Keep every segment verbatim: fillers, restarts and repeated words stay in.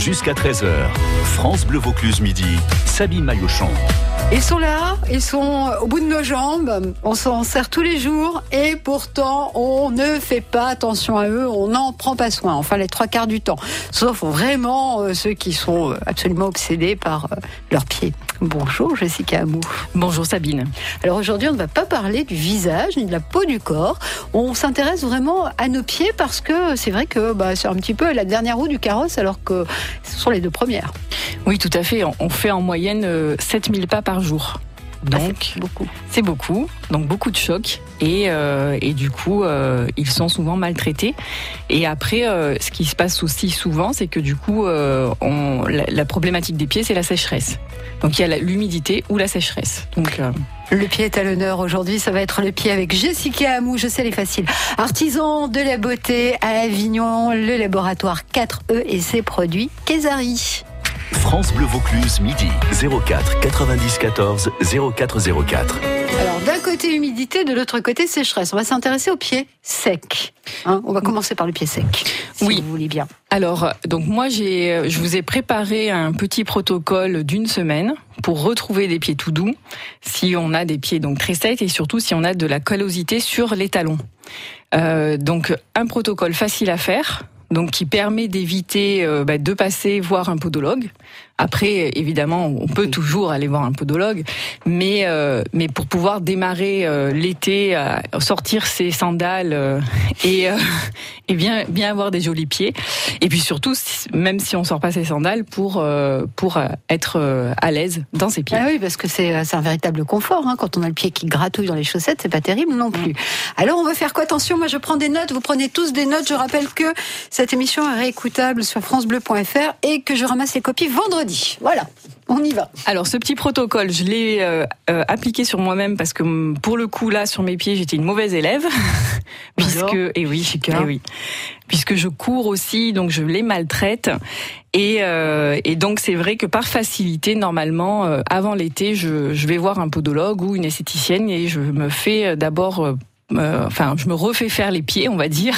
Jusqu'à treize heures, France Bleu Vaucluse midi, Sabine Maillochon. Ils sont là, ils sont au bout de nos jambes, on s'en sert tous les jours et pourtant on ne fait pas attention à eux, on n'en prend pas soin, enfin les trois quarts du temps. Sauf vraiment euh, ceux qui sont absolument obsédés par euh, leurs pieds. Bonjour Jessica Amou. Bonjour Sabine. Alors aujourd'hui on ne va pas parler du visage ni de la peau du corps, on s'intéresse vraiment à nos pieds parce que c'est vrai que bah, c'est un petit peu la dernière roue du carrosse alors que ce sont les deux premières. Oui tout à fait, on fait en moyenne euh, sept mille pas par jour. Donc, c'est beaucoup. C'est beaucoup, donc beaucoup de chocs et, euh, et du coup, euh, ils sont souvent maltraités. Et après, euh, ce qui se passe aussi souvent, c'est que du coup, euh, on, la, la problématique des pieds, c'est la sécheresse. Donc il y a la, l'humidité ou la sécheresse. Donc euh... le pied est à l'honneur aujourd'hui, ça va être le pied avec Jessica Amou, je sais les faciles. Artisan de la beauté à Avignon, le laboratoire quatre E et ses produits Kesari. France Bleu Vaucluse midi, zéro quatre quatre-vingt-dix quatorze zéro quatre zéro quatre. Alors d'un côté humidité, de l'autre côté sécheresse. On va s'intéresser aux pieds secs. Hein, on va commencer par le pied sec, si oui. vous voulez bien. Alors, donc moi, j'ai, je vous ai préparé un petit protocole d'une semaine pour retrouver des pieds tout doux, si on a des pieds donc très secs et surtout si on a de la callosité sur les talons. Euh, donc un protocole facile à faire. Donc qui permet d'éviter euh, bah, de passer voir un podologue. Après, évidemment, on peut toujours aller voir un podologue, mais euh, mais pour pouvoir démarrer euh, l'été, euh, sortir ses sandales euh, et euh, et bien bien avoir des jolis pieds. Et puis surtout, même si on sort pas ses sandales, pour euh, pour être euh, à l'aise dans ses pieds. Ah oui, parce que c'est c'est un véritable confort. Hein, quand on a le pied qui gratouille dans les chaussettes, c'est pas terrible non plus. Alors on va faire quoi? Attention, moi je prends des notes. Vous prenez tous des notes. Je rappelle que cette émission est réécoutable sur francebleu point f r et que je ramasse les copies vendredi. Voilà, on y va. Alors ce petit protocole, je l'ai euh, euh, appliqué sur moi-même parce que pour le coup là, sur mes pieds, j'étais une mauvaise élève. puisque et oui, je suis et oui, puisque je cours aussi, donc je les maltraite. Et, euh, et donc c'est vrai que par facilité, normalement, euh, avant l'été, je, je vais voir un podologue ou une esthéticienne et je me fais d'abord euh, Euh, enfin, je me refais faire les pieds, on va dire,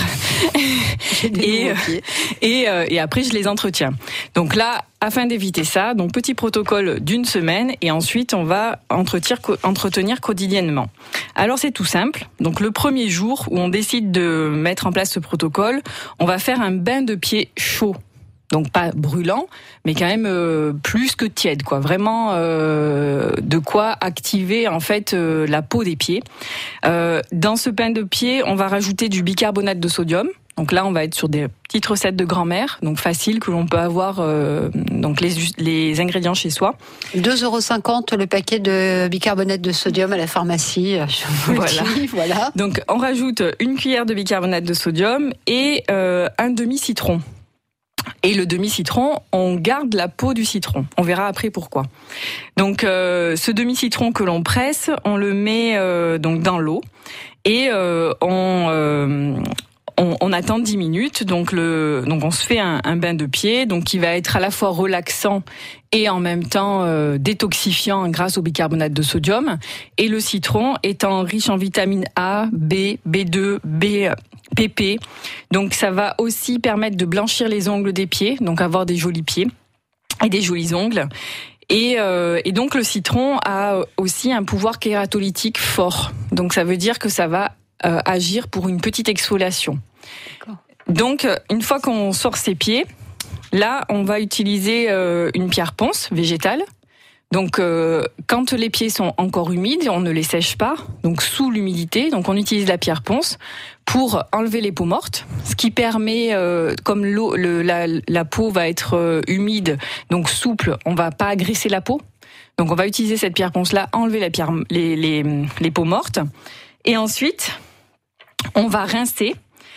et, et, euh, et après je les entretiens. Donc là, afin d'éviter ça, donc petit protocole d'une semaine et ensuite on va entretenir, entretenir quotidiennement. Alors c'est tout simple. Donc le premier jour où on décide de mettre en place ce protocole, on va faire un bain de pieds chaud. Donc pas brûlant, mais quand même euh, plus que tiède, quoi. Vraiment euh, de quoi activer en fait euh, la peau des pieds. Euh, dans ce bain de pieds, on va rajouter du bicarbonate de sodium. Donc là, on va être sur des petites recettes de grand-mère, donc faciles que l'on peut avoir euh, donc les les ingrédients chez soi. deux euros cinquante le paquet de bicarbonate de sodium à la pharmacie. Je vous voilà. le dis, voilà. Donc on rajoute une cuillère de bicarbonate de sodium et euh, un demi-citron. Et le demi-citron, on garde la peau du citron. On verra après pourquoi. Donc, euh, ce demi-citron que l'on presse, on le met euh, donc dans l'eau et euh, on, euh, on on attend dix minutes. Donc le donc on se fait un, un bain de pied, donc qui va être à la fois relaxant et en même temps euh, détoxifiant grâce au bicarbonate de sodium. Et le citron étant riche en vitamines A, B, B deux, B P P. Donc ça va aussi permettre de blanchir les ongles des pieds, donc avoir des jolis pieds et des jolis ongles. Et, euh, et donc le citron a aussi un pouvoir kératolytique fort. Donc ça veut dire que ça va euh, agir pour une petite exfoliation. D'accord. Donc une fois qu'on sort ses pieds, là on va utiliser euh, une pierre ponce végétale. Donc, euh, quand les pieds sont encore humides, on ne les sèche pas, donc sous l'humidité. Donc, on utilise la pierre ponce pour enlever les peaux mortes, ce qui permet, euh, comme l'eau, le, la, la peau va être euh, humide, donc souple, on va pas agresser la peau. Donc, on va utiliser cette pierre ponce-là, enlever la pierre, les, les, les peaux mortes, et ensuite, on va rincer.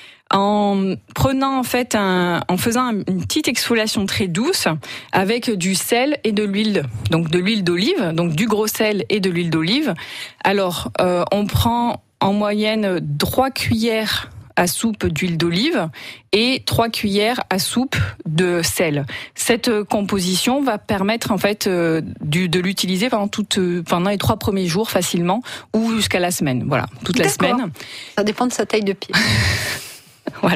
En prenant en fait un, en faisant une petite exfoliation très douce avec du sel et de l'huile, donc de l'huile d'olive, donc du gros sel et de l'huile d'olive. Alors euh, on prend en moyenne trois cuillères à soupe d'huile d'olive et trois cuillères à soupe de sel. Cette composition va permettre en fait euh, du, de l'utiliser pendant toute, pendant les trois premiers jours facilement ou jusqu'à la semaine. Voilà, toute la D'accord. semaine. Ça dépend de sa taille de pied. Voilà.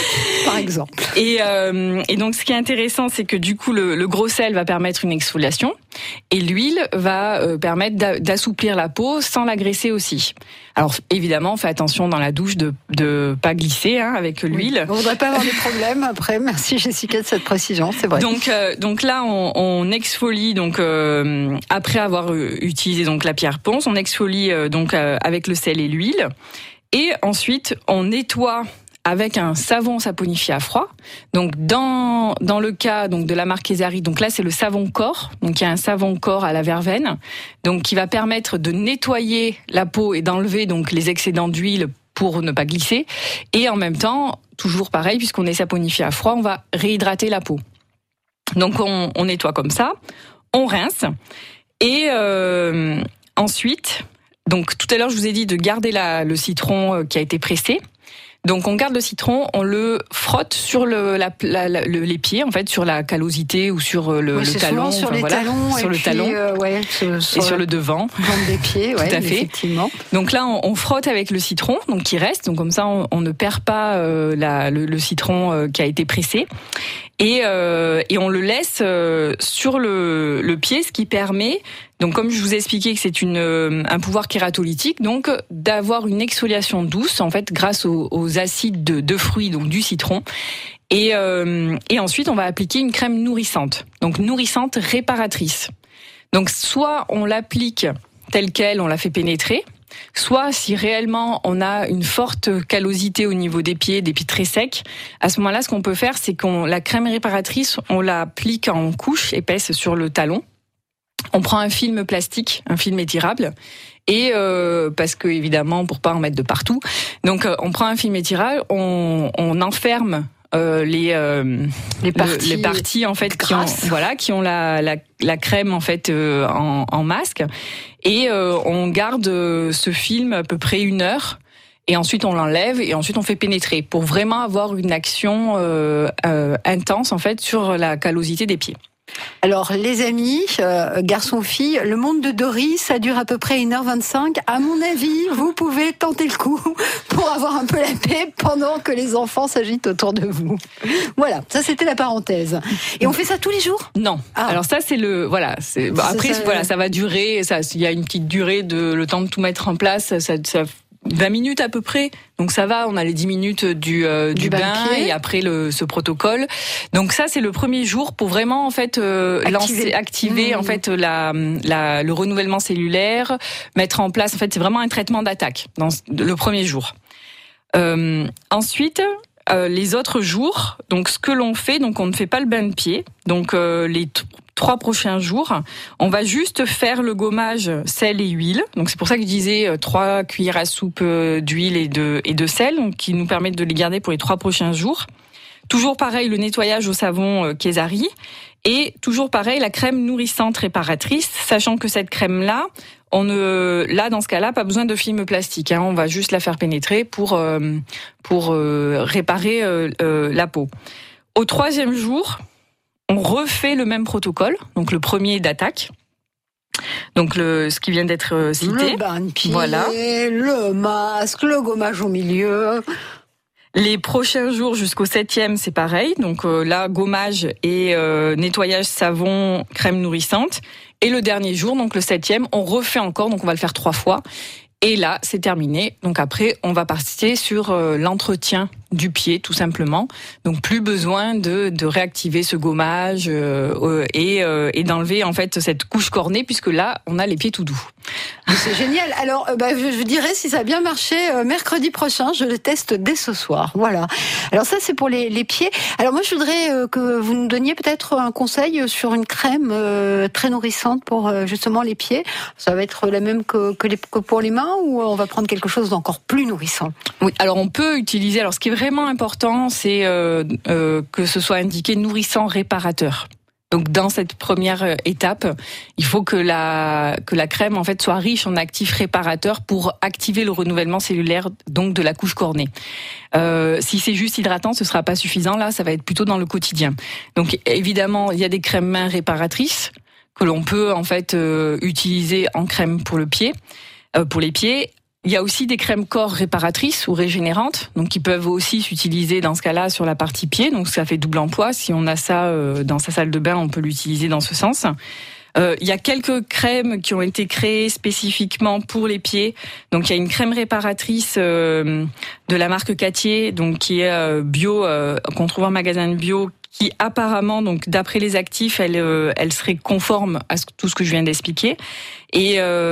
Par exemple. Et, euh, et donc, ce qui est intéressant, c'est que du coup, le, le gros sel va permettre une exfoliation et l'huile va euh, permettre d'a, d'assouplir la peau sans l'agresser aussi. Alors, évidemment, on fait attention dans la douche de de pas glisser hein, avec l'huile. Oui. On ne voudrait pas avoir de problème après. Merci Jessica de cette précision, c'est vrai. Donc, euh, donc là, on, on exfolie donc euh, après avoir utilisé donc la pierre ponce, on exfolie euh, donc euh, avec le sel et l'huile, et ensuite on nettoie avec un savon saponifié à froid. Donc dans dans le cas donc de la marque Kesari, donc là c'est le savon corps. Donc il y a un savon corps à la verveine, donc qui va permettre de nettoyer la peau et d'enlever donc les excédents d'huile pour ne pas glisser. Et en même temps, toujours pareil, puisqu'on est saponifié à froid, on va réhydrater la peau. Donc on, on nettoie comme ça, on rince et euh, ensuite, donc tout à l'heure je vous ai dit de garder la, le citron qui a été pressé. Donc on garde le citron, on le frotte sur le, la, la, la, le, les pieds en fait, sur la callosité ou sur le, oui, le talon, sur enfin, les voilà, talons sur et le puis, talon euh, ouais, sur, sur et sur le devant, des pieds, ouais, tout à fait. Effectivement. Donc là on, on frotte avec le citron, donc qui reste, donc comme ça on, on ne perd pas euh, la, le, le citron euh, qui a été pressé. Et, euh, et on le laisse euh, sur le, le pied, ce qui permet, donc comme je vous ai expliqué que c'est une euh, un pouvoir kératolytique, donc d'avoir une exfoliation douce en fait grâce aux, aux acides de, de fruits, donc du citron. Et, euh, et ensuite on va appliquer une crème nourrissante, donc nourrissante réparatrice. Donc soit on l'applique telle quelle, on la fait pénétrer. Soit si réellement on a une forte callosité au niveau des pieds, des pieds très secs, à ce moment-là, ce qu'on peut faire, c'est qu'on la crème réparatrice, on l'applique en couche épaisse sur le talon. On prend un film plastique, un film étirable, et euh, parce que évidemment pour pas en mettre de partout, donc euh, on prend un film étirable, on, on enferme Euh, les euh, les parties, le, les parties en fait qui ont voilà qui ont la la, la crème en fait euh, en, en masque et euh, on garde euh, ce film à peu près une heure et ensuite on l'enlève et ensuite on fait pénétrer pour vraiment avoir une action euh, euh, intense en fait sur la callosité des pieds. Alors les amis, euh, garçons-filles, le monde de Doris, ça dure à peu près une heure vingt-cinq. À mon avis, vous pouvez tenter le coup pour avoir un peu la paix pendant que les enfants s'agitent autour de vous. Voilà, ça c'était la parenthèse. Et on fait ça tous les jours ? Non. Ah. Alors ça c'est le voilà. C'est, bon, après ça, voilà, ça va durer. Ça, il y a une petite durée de le temps de tout mettre en place. Ça, ça vingt minutes à peu près, donc ça va. On a les dix minutes du euh, du, du bain, bain et après le ce protocole. Donc ça c'est le premier jour pour vraiment en fait euh, activer. lancer, activer mmh. en fait la, la le renouvellement cellulaire, mettre en place en fait c'est vraiment un traitement d'attaque dans le premier jour. Euh, ensuite. Euh, les autres jours, donc ce que l'on fait, donc on ne fait pas le bain de pied. Donc euh, les t- trois prochains jours, on va juste faire le gommage sel et huile. Donc c'est pour ça que je disais euh, trois cuillères à soupe euh, d'huile et de et de sel, donc, qui nous permettent de les garder pour les trois prochains jours. Toujours pareil, le nettoyage au savon euh, Kesari. Et toujours pareil, la crème nourrissante réparatrice, sachant que cette crème-là, on ne, là dans ce cas-là, pas besoin de film plastique. Hein, on va juste la faire pénétrer pour euh, pour euh, réparer euh, euh, la peau. Au troisième jour, on refait le même protocole. Donc le premier d'attaque. Donc le ce qui vient d'être cité. Le bain de pied, voilà. Le masque, le gommage au milieu. Les prochains jours jusqu'au septième, c'est pareil. Donc euh, là, gommage et euh, nettoyage savon, crème nourrissante. Et le dernier jour, donc le septième, on refait encore. Donc on va le faire trois fois. Et là, c'est terminé. Donc après, on va passer sur euh, l'entretien du pied, tout simplement. Donc plus besoin de, de réactiver ce gommage euh, et, euh, et d'enlever en fait cette couche cornée, puisque là, on a les pieds tout doux. C'est génial. Alors, euh, bah, je, je dirais si ça a bien marché euh, mercredi prochain, je le teste dès ce soir. Voilà. Alors ça, c'est pour les, les pieds. Alors moi, je voudrais euh, que vous nous donniez peut-être un conseil sur une crème euh, très nourrissante pour euh, justement les pieds. Ça va être la même que, que, les, que pour les mains, ou on va prendre quelque chose d'encore plus nourrissant? Oui. Alors on peut utiliser. Alors ce qui est vraiment important, c'est euh, euh, que ce soit indiqué nourrissant réparateur. Donc dans cette première étape, il faut que la que la crème en fait soit riche en actifs réparateurs pour activer le renouvellement cellulaire donc de la couche cornée. Euh, si c'est juste hydratant, ce sera pas suffisant. Là, ça va être plutôt dans le quotidien. Donc évidemment, il y a des crèmes mains réparatrices que l'on peut en fait euh, utiliser en crème pour le pied, euh, pour les pieds. Il y a aussi des crèmes corps réparatrices ou régénérantes, donc qui peuvent aussi s'utiliser dans ce cas-là sur la partie pied. Donc ça fait double emploi. Si on a ça euh, dans sa salle de bain, on peut l'utiliser dans ce sens. Euh, il y a quelques crèmes qui ont été créées spécifiquement pour les pieds. Donc il y a une crème réparatrice euh, de la marque Cattier, donc qui est euh, bio, euh, qu'on trouve en magasin de bio, qui apparemment, donc d'après les actifs, elle, euh, elle serait conforme à ce, tout ce que je viens d'expliquer. Et,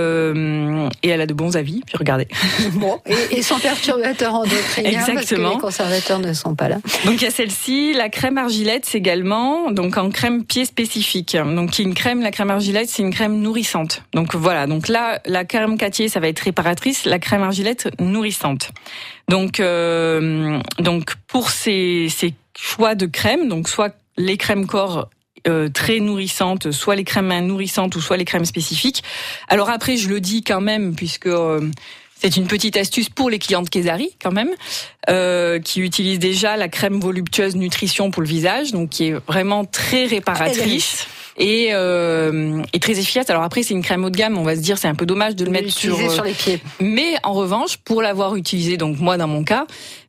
euh, et elle a de bons avis. Puis regardez. Bon, et, et sans perturbateur endocrinien. Exactement. Parce que les conservateurs ne sont pas là. Donc il y a celle-ci, la crème Argilette également, donc en crème pied spécifique. Donc une crème, la crème Argilette, c'est une crème nourrissante. Donc voilà. Donc là, la crème Cattier, ça va être réparatrice. La crème Argilette, nourrissante. Donc euh, donc pour ces ces choix de crème, donc soit les crèmes corps euh, très nourrissantes, soit les crèmes mains nourrissantes ou soit les crèmes spécifiques. Alors après, je le dis quand même, puisque euh, c'est une petite astuce pour les clientes Kesari quand même, euh, qui utilisent déjà la crème voluptueuse nutrition pour le visage, donc qui est vraiment très réparatrice. Et, euh, et très efficace. Alors après, c'est une crème haut de gamme. On va se dire, c'est un peu dommage de le mettre sur, sur les pieds. Mais en revanche, pour l'avoir utilisé, donc moi dans mon cas,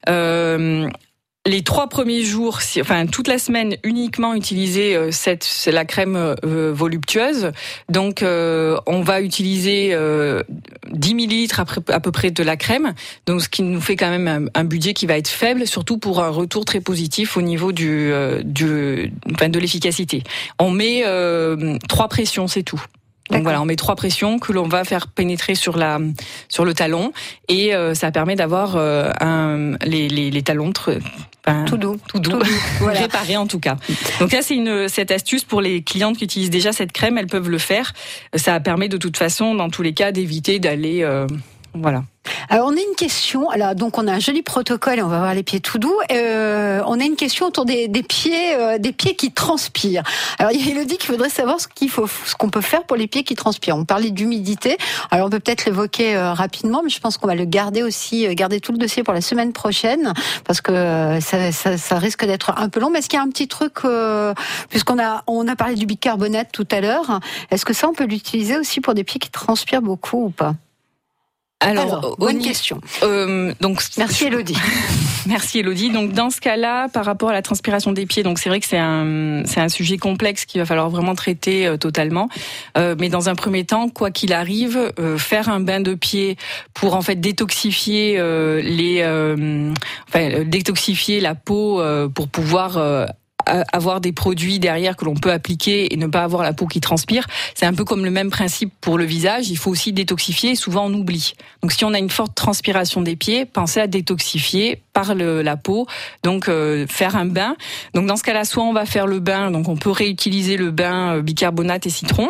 euh, les trois premiers jours, enfin toute la semaine, uniquement utiliser euh, cette, c'est la crème euh, voluptueuse. Donc euh, on va utiliser euh, dix millilitres à, à peu près de la crème. Donc ce qui nous fait quand même un, un budget qui va être faible, surtout pour un retour très positif au niveau du, euh, du, enfin de l'efficacité. On met euh, trois pressions, c'est tout. Donc voilà, on met trois pressions que l'on va faire pénétrer sur la sur le talon et euh, ça permet d'avoir euh, un les les, les talons tr- enfin, tout doux, tout doux, tout doux. Voilà. Réparés en tout cas. Donc là c'est une cette astuce pour les clientes qui utilisent déjà cette crème, elles peuvent le faire. Ça permet de toute façon dans tous les cas d'éviter d'aller euh, voilà. Alors on a une question. Alors donc on a un joli protocole et on va voir les pieds tout doux. Euh, on a une question autour des, des pieds, euh, des pieds qui transpirent. Alors il y a Elodie qui voudrait savoir ce qu'il faut, ce qu'on peut faire pour les pieds qui transpirent. On parlait d'humidité. Alors on peut peut-être l'évoquer euh, rapidement, mais je pense qu'on va le garder aussi, euh, garder tout le dossier pour la semaine prochaine parce que euh, ça, ça, ça risque d'être un peu long. Mais est-ce qu'il y a un petit truc, euh, puisqu'on a, on a parlé du bicarbonate tout à l'heure, est-ce que ça on peut l'utiliser aussi pour des pieds qui transpirent beaucoup ou pas? Alors, Alors bonne question. Euh, donc, merci Elodie. Merci Elodie. Donc dans ce cas-là, par rapport à la transpiration des pieds, donc c'est vrai que c'est un c'est un sujet complexe qu'il va falloir vraiment traiter euh, totalement. Euh, mais dans un premier temps, quoi qu'il arrive, euh, faire un bain de pieds pour en fait détoxifier euh, les euh, enfin détoxifier la peau euh, pour pouvoir euh, avoir des produits derrière que l'on peut appliquer et ne pas avoir la peau qui transpire. C'est un peu comme le même principe pour le visage. Il faut aussi détoxifier et souvent on oublie. Donc si on a une forte transpiration des pieds, pensez à détoxifier par le, la peau. Donc euh, faire un bain. Donc dans ce cas-là, soit on va faire le bain, donc on peut réutiliser le bain bicarbonate et citron.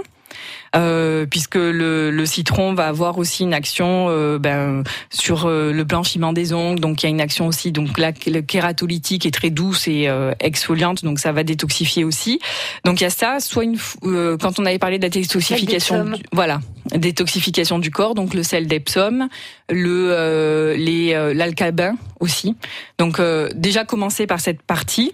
Euh, puisque le, le citron va avoir aussi une action euh, ben, sur euh, le blanchiment des ongles, donc il y a une action aussi, donc là le kératolytique est très douce et euh, exfoliante, donc ça va détoxifier aussi. Donc il y a ça, soit une euh, quand on avait parlé de la détoxification, du, voilà, détoxification du corps, donc le sel d'Epsom, le euh, les euh, l'alcabin aussi. Donc euh, déjà commencer par cette partie.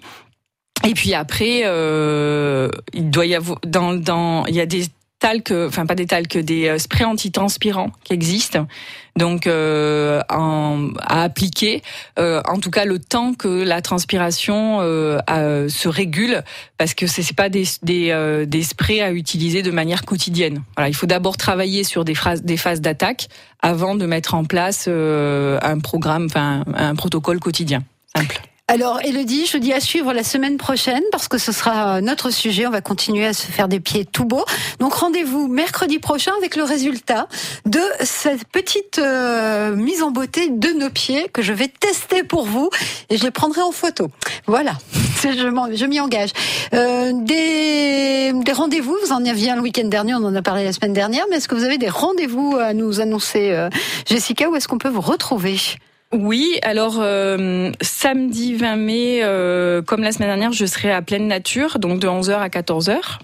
Et puis après, euh, il doit y avoir dans dans il y a des talcs, enfin pas des talcs, des sprays antitranspirants qui existent, donc euh, en, à appliquer, euh, en tout cas le temps que la transpiration euh, à, se régule, parce que c'est, c'est pas des des, euh, des sprays à utiliser de manière quotidienne. Voilà, il faut d'abord travailler sur des phases des phases d'attaque avant de mettre en place euh, un programme, enfin un protocole quotidien simple. Alors Elodie, je dis à suivre la semaine prochaine parce que ce sera notre sujet. On va continuer à se faire des pieds tout beaux. Donc rendez-vous mercredi prochain avec le résultat de cette petite euh, mise en beauté de nos pieds que je vais tester pour vous et je les prendrai en photo. Voilà, je, m'en, je m'y engage. Euh, des, des rendez-vous, vous en aviez un le week-end dernier, on en a parlé la semaine dernière, mais est-ce que vous avez des rendez-vous à nous annoncer, euh, Jessica, où est-ce qu'on peut vous retrouver ? Oui, alors euh, samedi vingt mai, euh, comme la semaine dernière, je serai à Pleine Nature, donc de onze heures à quatorze heures.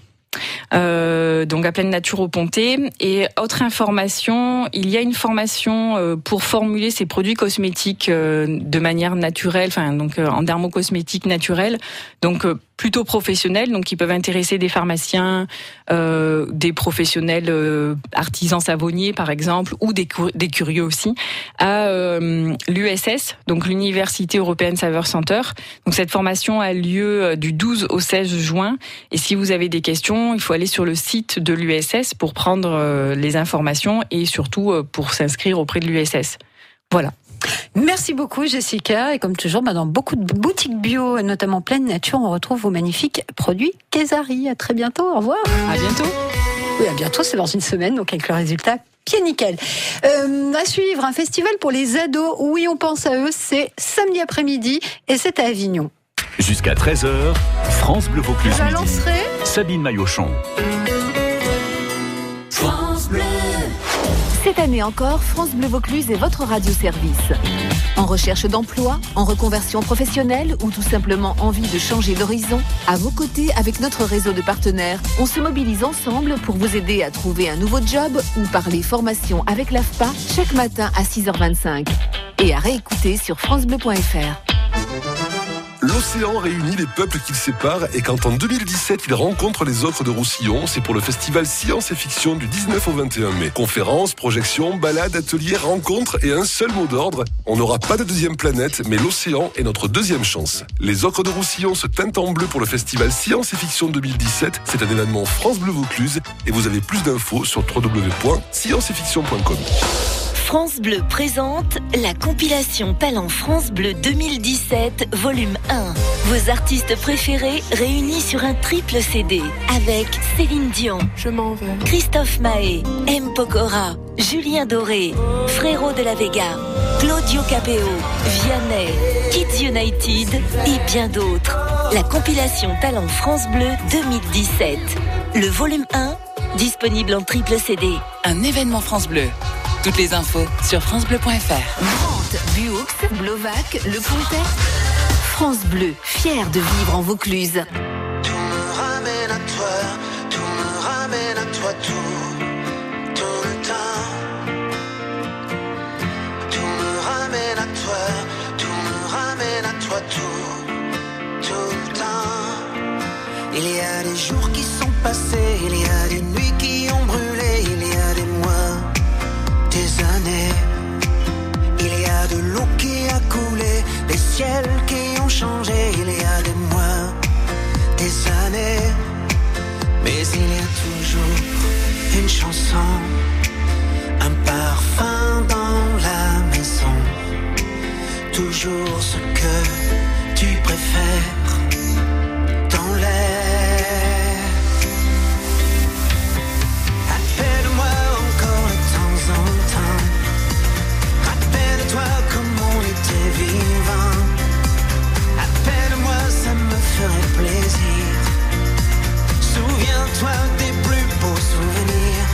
Euh, donc à Pleine Nature au Pontet. Et autre information, il y a une formation euh, pour formuler ces produits cosmétiques euh, de manière naturelle, enfin donc euh, en dermocosmétique naturelle. Donc euh, plutôt professionnels, donc qui peuvent intéresser des pharmaciens, euh, des professionnels euh, artisans savonniers par exemple, ou des, des curieux aussi, à euh, l'U S S, donc l'Université Européenne Saveur Senteur. Donc cette formation a lieu du douze au seize juin, et si vous avez des questions, il faut aller sur le site de l'U S S pour prendre euh, les informations et surtout euh, pour s'inscrire auprès de l'U S S. Voilà. Merci beaucoup Jessica, et comme toujours, bah, dans beaucoup de boutiques bio, notamment Pleine Nature, on retrouve vos magnifiques produits Kesari. À très bientôt, au revoir. À bientôt. Oui, à bientôt, c'est dans une semaine, donc avec le résultat pied nickel. Euh, à suivre, un festival pour les ados, oui on pense à eux, c'est samedi après-midi et c'est à Avignon. Jusqu'à treize heures, France Bleu Vaucluse Je la midi. lancerai. Sabine Maillochon. France Bleu. Cette année encore, France Bleu Vaucluse est votre radio-service. En recherche d'emploi, en reconversion professionnelle ou tout simplement envie de changer d'horizon, à vos côtés avec notre réseau de partenaires, on se mobilise ensemble pour vous aider à trouver un nouveau job ou parler formation avec l'A F P A chaque matin à six heures vingt-cinq. Et à réécouter sur francebleu point f r. L'océan réunit les peuples qu'il sépare, et quand en deux mille dix-sept il rencontre les Ocres de Roussillon, c'est pour le festival Science et Fiction du dix-neuf au vingt et un mai. Conférences, projections, balades, ateliers, rencontres et un seul mot d'ordre. On n'aura pas de deuxième planète, mais l'océan est notre deuxième chance. Les Ocres de Roussillon se teintent en bleu pour le festival Science et Fiction deux mille dix-sept. C'est un événement France Bleu Vaucluse, et vous avez plus d'infos sur w w w point science et fiction point com. France Bleu présente la compilation Talent France Bleu deux mille dix-sept, volume un. Vos artistes préférés réunis sur un triple C D avec Céline Dion, Je m'en vais. Christophe Mahé, M. Pokora, Julien Doré, Frérot de la Vega, Claudio Capéo, Vianney, Kids United et bien d'autres. La compilation Talent France Bleu deux mille dix-sept. Le volume un, disponible en triple C D. Un événement France Bleu. Toutes les infos sur francebleu point f r. Nantes, Buoux, Blovac, Le Pontet. France Bleu, fier de vivre en Vaucluse. Tout me ramène à toi, tout me ramène à toi, tout, tout le temps. Tout me ramène à toi, tout me ramène à toi, tout, tout le temps. Il y a des jours qui sont passés, il y a des nuits qui ont brûlé, il y a des mois, des années. Il y a de l'eau qui a coulé, des ciels qui ont changé. Il y a des mois, des années, mais il y a toujours une chanson, un parfum dans la maison, toujours ce que tu préfères dans l'air. Appelle-moi encore de temps en temps, rappelle-toi comme on était vivant. Appelle-moi, ça me ferait plaisir. Souviens-toi des plus beaux souvenirs.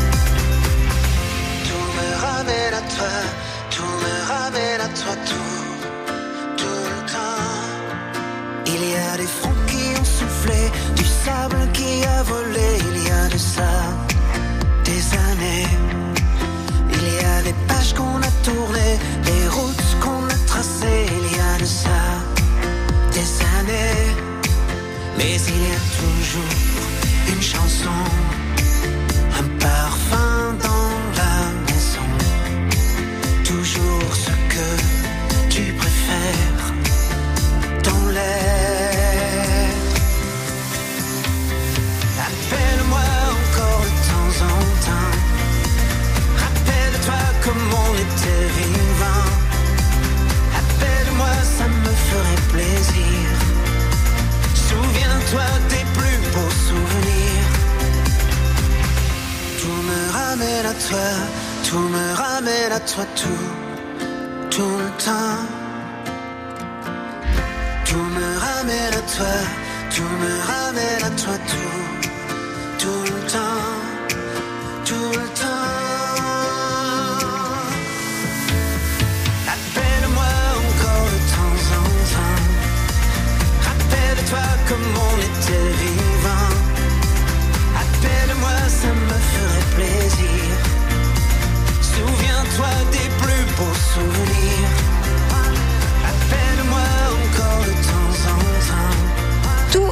Tout me ramène à toi, tout me ramène à toi, tout, tout le temps. Il y a des fronts qui ont soufflé, du sable qui a volé. Il y a de ça des années. Il y a des pages qu'on a tournées, des routes qu'on a tracées. Il y a de ça des années, mais il y a toujours une chanson, un parfum dans la maison, toujours ce que tu préfères dans l'air. Appelle-moi encore de temps en temps, rappelle-toi comme on était vivant. Appelle-moi, ça me ferait plaisir. Souviens-toi des plus beaux souvenirs. Tout me ramène à toi, tout me ramène à toi, tout, tout le temps. Tout me ramène à toi, tout me ramène à toi, tout, tout le temps, tout le temps. Appelle-moi encore de temps en temps, rappelle-toi comme on était vivant. Appelle-moi, ça me ferait plaisir. Souviens-toi des plus beaux souvenirs. Appelle-moi encore de temps en temps. Tout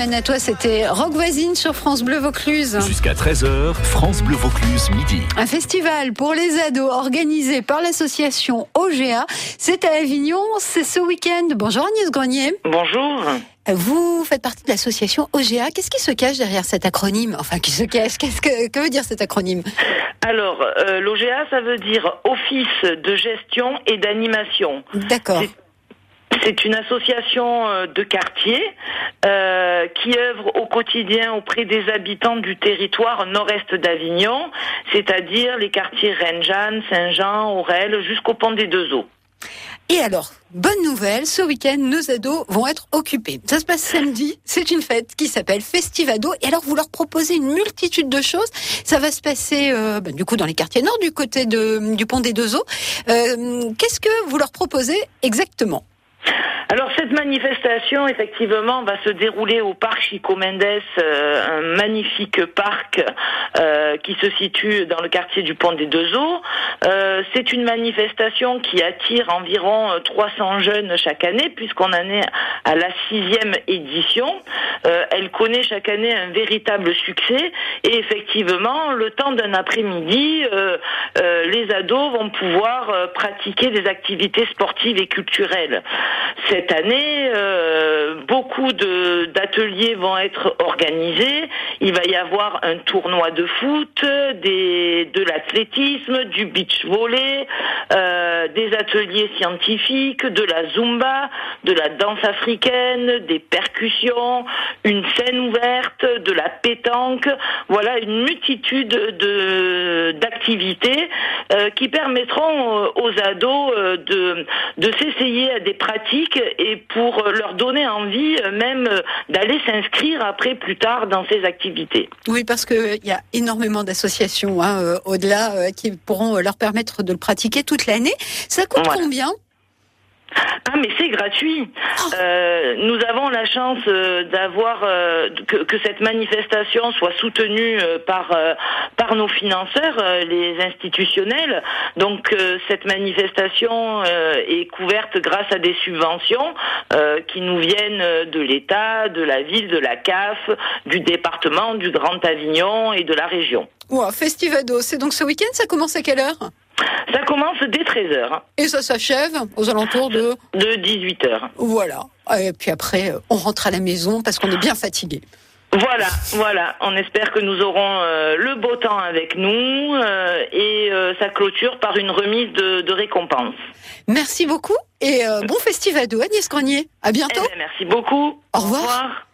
semaine à toi, c'était Rock Voisine sur France Bleu Vaucluse. Jusqu'à treize heures, France Bleu Vaucluse midi. Un festival pour les ados organisé par l'association O G A. C'est à Avignon, c'est ce week-end. Bonjour Agnès Grenier. Bonjour. Vous faites partie de l'association O G A. Qu'est-ce qui se cache derrière cet acronyme? Enfin, qui se cache? Qu'est-ce que, que veut dire cet acronyme? Alors, euh, l'O G A, ça veut dire Office de gestion et d'animation. D'accord. C'est... C'est une association de quartier euh, qui œuvre au quotidien auprès des habitants du territoire nord-est d'Avignon, c'est-à-dire les quartiers Rennes-Jeanne, Saint-Jean, Aurel, jusqu'au pont des Deux Eaux. Et alors, bonne nouvelle, ce week-end, nos ados vont être occupés. Ça se passe samedi, c'est une fête qui s'appelle Festivado. Et alors, vous leur proposez une multitude de choses. Ça va se passer, euh, bah, du coup, dans les quartiers nord, du côté de, du pont des Deux Eaux. Euh, qu'est-ce que vous leur proposez exactement ? Alors cette manifestation, effectivement, va se dérouler au parc Chico Mendes, euh, un magnifique parc euh, qui se situe dans le quartier du Pont des Deux Eaux. Euh, c'est une manifestation qui attire environ trois cents jeunes chaque année, puisqu'on en est à la sixième édition. Euh, elle connaît chaque année un véritable succès, et effectivement, le temps d'un après-midi, euh, euh, les ados vont pouvoir euh, pratiquer des activités sportives et culturelles. Cette année, euh, beaucoup de, d'ateliers vont être organisés. Il va y avoir un tournoi de foot, des, de l'athlétisme, du beach volley, euh, des ateliers scientifiques, de la zumba, de la danse africaine, des percussions, une scène ouverte, de la pétanque. Voilà une multitude de, d'activités euh, qui permettront aux ados euh, de, de s'essayer à des pratiques et pour leur donner envie même d'aller s'inscrire après plus tard dans ces activités. Oui, parce qu'il y a énormément d'associations hein, euh, au-delà euh, qui pourront leur permettre de le pratiquer toute l'année. Ça coûte voilà. Combien ? Ah mais c'est gratuit. Euh, nous avons la chance euh, d'avoir euh, que, que cette manifestation soit soutenue euh, par euh, par nos financeurs, euh, les institutionnels. Donc euh, cette manifestation euh, est couverte grâce à des subventions euh, qui nous viennent de l'État, de la ville, de la C A F, du département, du Grand Avignon et de la région. Wow, Festivado, c'est donc ce week-end, ça commence à quelle heure ? Ça commence dès treize heures. Et ça s'achève aux alentours de... De dix-huit heures. Voilà. Et puis après, on rentre à la maison parce qu'on est bien fatigué. Voilà, voilà. On espère que nous aurons euh, le beau temps avec nous euh, et euh, ça clôture par une remise de, de récompense. Merci beaucoup et euh, bon Festivado, Agnès Grenier. À bientôt. Eh bien, merci beaucoup. Au revoir. Au revoir.